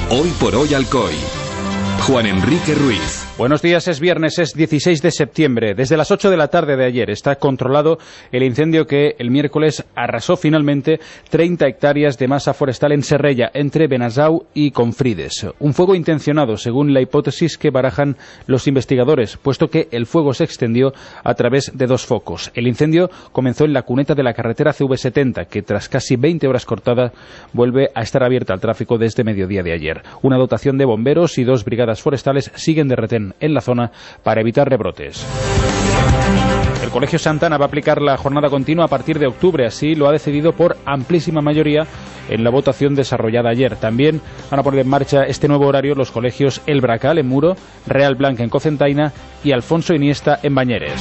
Hoy por hoy Alcoy. Juan Enrique Ruiz. Buenos días, es viernes, es 16 de septiembre. Desde las 8 de la tarde de ayer está controlado el incendio que el miércoles arrasó finalmente 30 hectáreas de masa forestal en Serrella, entre Benasau y Confrides. Un fuego intencionado, según la hipótesis que barajan los investigadores, puesto que el fuego se extendió a través de dos focos. El incendio comenzó en la cuneta de la carretera CV70, que tras casi 20 horas cortada vuelve a estar abierta al tráfico desde mediodía de ayer. Una dotación de bomberos y 2 brigadas forestales siguen de retén en la zona para evitar rebrotes. El Colegio Santana va a aplicar la jornada continua a partir de octubre, así lo ha decidido por amplísima mayoría en la votación desarrollada ayer. También van a poner en marcha este nuevo horario los colegios El Bracal en Muro, Real Blanca en Cocentaina y Alfonso Iniesta en Bañeres.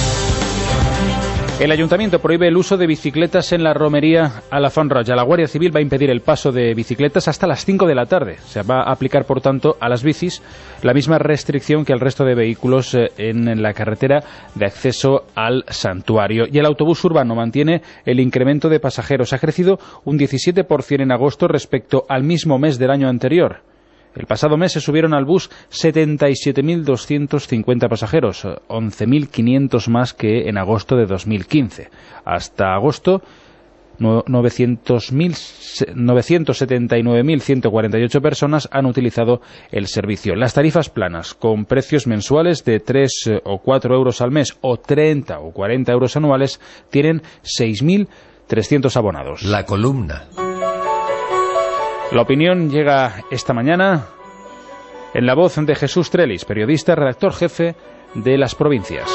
El Ayuntamiento prohíbe el uso de bicicletas en la romería a la Font Roja. La Guardia Civil va a impedir el paso de bicicletas hasta las 5 de la tarde. Se va a aplicar, por tanto, a las bicis la misma restricción que al resto de vehículos en la carretera de acceso al santuario. Y el autobús urbano mantiene el incremento de pasajeros. Ha crecido un 17% en agosto respecto al mismo mes del año anterior. El pasado mes se subieron al bus 77.250 pasajeros, 11.500 más que en agosto de 2015. Hasta agosto, 979.148 personas han utilizado el servicio. Las tarifas planas, con precios mensuales de 3 o 4 euros al mes o 30 o 40 euros anuales, tienen 6.300 abonados. La columna. La opinión llega esta mañana en la voz de Jesús Trellis, periodista, redactor jefe de Las Provincias.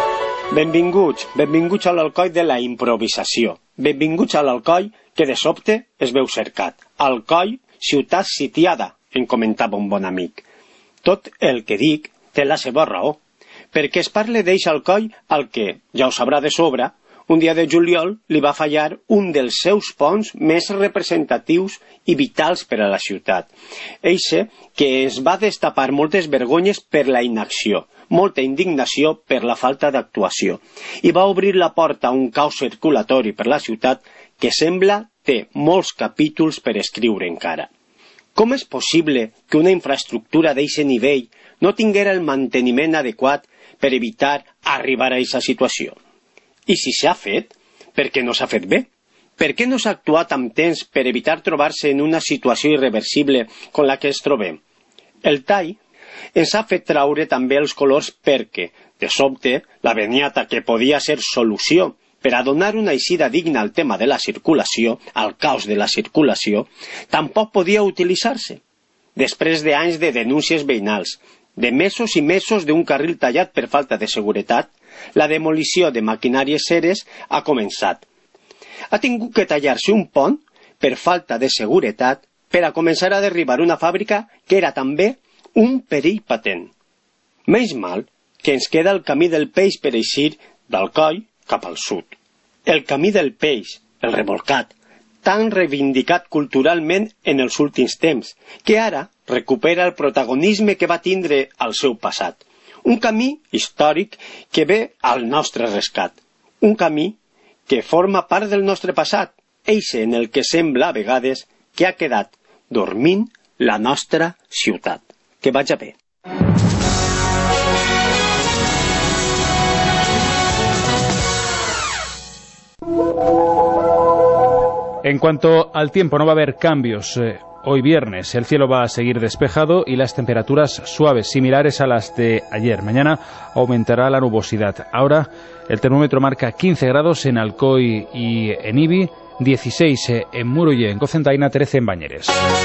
Benvinguts a l'Alcoi de la improvisació. Benvinguts a l'Alcoi que de sobte es veu cercat. Alcoi, ciutat sitiada, em comentava un bon amic. Tot el que dic té la seva raó, perquè es parla d'eix Alcoi al que, ja ho sabrà de sobre, un dia de juliol li va fallar un dels seus ponts més representatius i vitals per a la ciutat. Eixe que es va destapar moltes vergonyes per la inacció, molta indignació per la falta d'actuació, i va obrir la porta a un caos circulatori per la ciutat que sembla té molts capítols per escriure encara. Com és possible que una infraestructura d'eixe nivell no tinguera el manteniment adequat per evitar arribar a aquesta situació? I si s'ha fet, per què no s'ha fet bé? Per què no s'ha actuat amb temps per evitar trobar-se en una situació irreversible com la que ens trobem? El tall ens ha fet traure també els colors perquè, de sobte, la beniata que podia ser solució per a donar una eixida digna al tema de la circulació, al caos de la circulació, tampoc podia utilitzar-se. Després d'anys de denúncies veïnals, de mesos i mesos d'un carril tallat per falta de seguretat, la demolició de maquinàries seres ha començat. Ha tingut que tallar-se un pont per falta de seguretat per a començar a derribar una fàbrica que era també un perill patent. Menys mal que ens queda el camí del peix per eixir d'Alcoi cap al sud. El camí del peix, el rebolcat, tan reivindicat culturalment en els últims temps, que ara recupera el protagonisme que va tindre al seu passat. Un camí històric que ve al nostre rescat. Un camí que forma part del nostre passat, eixe en el que sembla a vegades que ha quedat dormint la nostra ciutat. Que vaja bé. En cuanto al tiempo, no va a haber cambios. Hoy viernes el cielo va a seguir despejado y las temperaturas suaves, similares a las de ayer. Mañana aumentará la nubosidad. Ahora el termómetro marca 15 grados en Alcoy y en Ibi, 16 en Muro y en Cocentaina, 13 en Bañeres.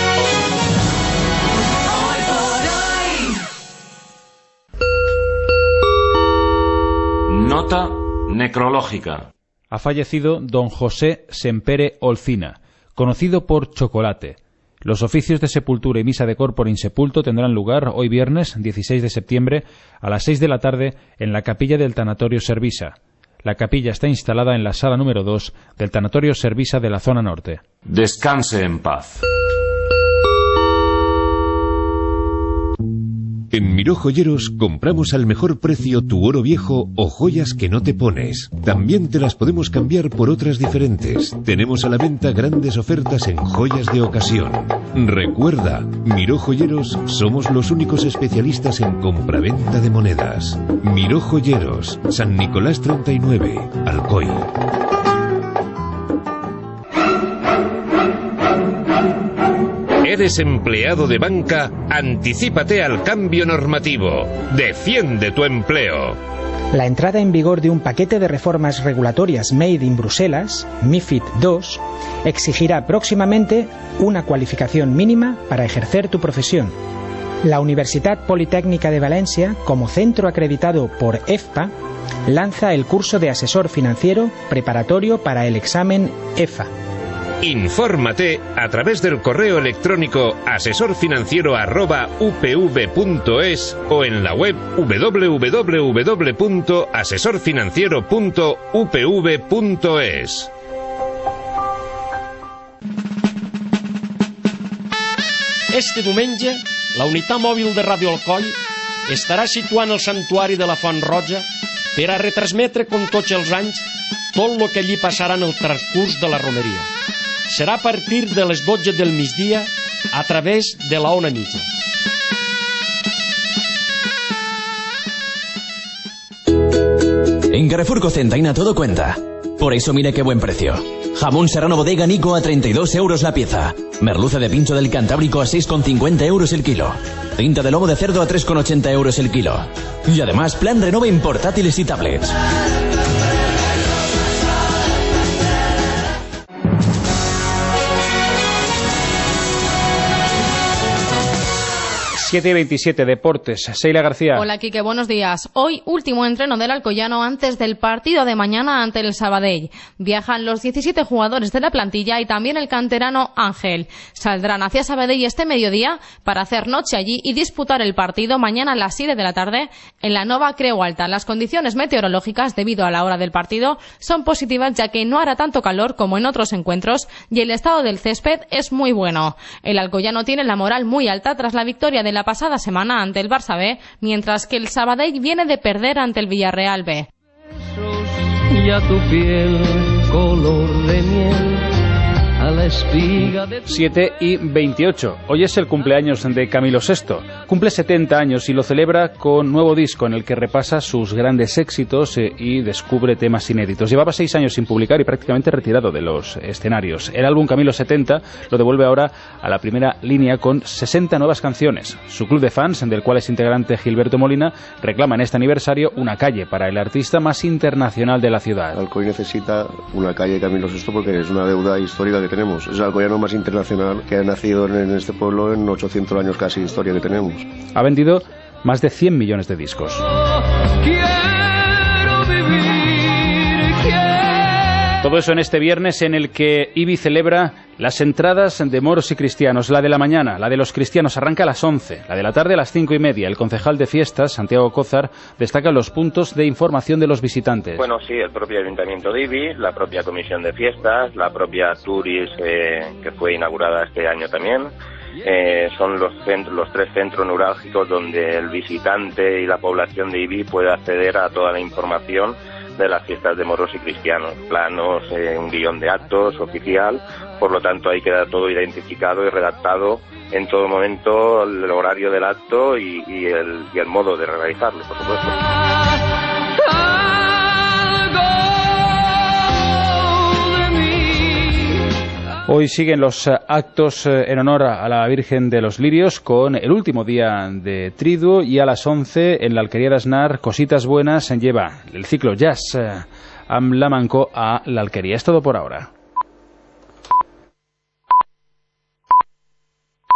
Nota necrológica. Ha fallecido don José Sempere Olcina, conocido por Chocolate. Los oficios de sepultura y misa de corpore insepulto tendrán lugar hoy viernes 16 de septiembre a las 6 de la tarde en la capilla del Tanatorio Servisa. La capilla está instalada en la sala número 2 del Tanatorio Servisa de la zona norte. Descanse en paz. En Miró Joyeros compramos al mejor precio tu oro viejo o joyas que no te pones. También te las podemos cambiar por otras diferentes. Tenemos a la venta grandes ofertas en joyas de ocasión. Recuerda, Miró Joyeros somos los únicos especialistas en compraventa de monedas. Miró Joyeros, San Nicolás 39, Alcoy. ¿Eres empleado de banca? Anticípate al cambio normativo. Defiende tu empleo. La entrada en vigor de un paquete de reformas regulatorias Made in Bruselas, MiFID II, exigirá próximamente una cualificación mínima para ejercer tu profesión. La Universitat Politécnica de Valencia, como centro acreditado por EFPA, lanza el curso de asesor financiero preparatorio para el examen EFA. Infórmate a través del correo electrónico asesorfinanciero@upv.es o en la web www.asesorfinanciero.upv.es. Este diumenge, la unitat mòbil de Ràdio Alcoi estarà situant el santuari de la Font Roja per a retransmetre, com tots els anys, tot el que allí passarà en el transcurs de la romeria. Serà a partir de les 12 del migdia a través de la Ona Mitja. En Carrefour Cocentaina todo cuenta. Por eso mire qué buen precio. Jamón serrano bodega Nico a 32 euros la pieza. Merluza de pincho del Cantábrico a 6,50 euros el kilo. Tinta de lomo de cerdo a 3,80 euros el kilo. Y además plan Renove en portátiles y tablets. 7:27, Deportes. Seila García. Hola, Quique, buenos días. Hoy, último entreno del Alcoyano antes del partido de mañana ante el Sabadell. Viajan los 17 jugadores de la plantilla y también el canterano Ángel. Saldrán hacia Sabadell este mediodía para hacer noche allí y disputar el partido mañana a las 7 de la tarde en la Nova Creu Alta. Las condiciones meteorológicas, debido a la hora del partido, son positivas, ya que no hará tanto calor como en otros encuentros y el estado del césped es muy bueno. El Alcoyano tiene la moral muy alta tras la victoria de la pasada semana ante el Barça B, mientras que el Sabadell viene de perder ante el Villarreal B. Y a tu piel color de miel, a la espiga de 7:28. Hoy es el cumpleaños de Camilo VI. Cumple 70 años y lo celebra con nuevo disco en el que repasa sus grandes éxitos y descubre temas inéditos. Llevaba 6 años sin publicar y prácticamente retirado de los escenarios. El álbum Camilo 70 lo devuelve ahora a la primera línea con 60 nuevas canciones. Su club de fans, del cual es integrante Gilberto Molina, reclama en este aniversario una calle para el artista más internacional de la ciudad. Alcoy necesita una calle Camilo VI porque es una deuda histórica que tenemos. Es el alcoyano más internacional que ha nacido en este pueblo en 800 años casi de historia que tenemos. Ha vendido más de 100 millones de discos. Todo eso en este viernes en el que IBI celebra las entradas de moros y cristianos. La de la mañana, la de los cristianos, arranca a las 11, la de la tarde a las 5:30. El concejal de fiestas, Santiago Cózar, destaca los puntos de información de los visitantes. Bueno, sí, el propio Ayuntamiento de IBI, la propia Comisión de Fiestas, la propia Turis, que fue inaugurada este año también. Son los tres centros neurálgicos donde el visitante y la población de IBI puede acceder a toda la información de las fiestas de moros y cristianos, planos, un guión de actos oficial. Por lo tanto, ahí queda todo identificado y redactado en todo momento, el horario del acto y el modo de realizarlo, por supuesto. Hoy siguen los actos en honor a la Virgen de los Lirios con el último día de Triduo, y a las 11 en la Alquería de Aznar, Cositas Buenas lleva el ciclo Jazz Am la Manco a la Alquería. Es todo por ahora.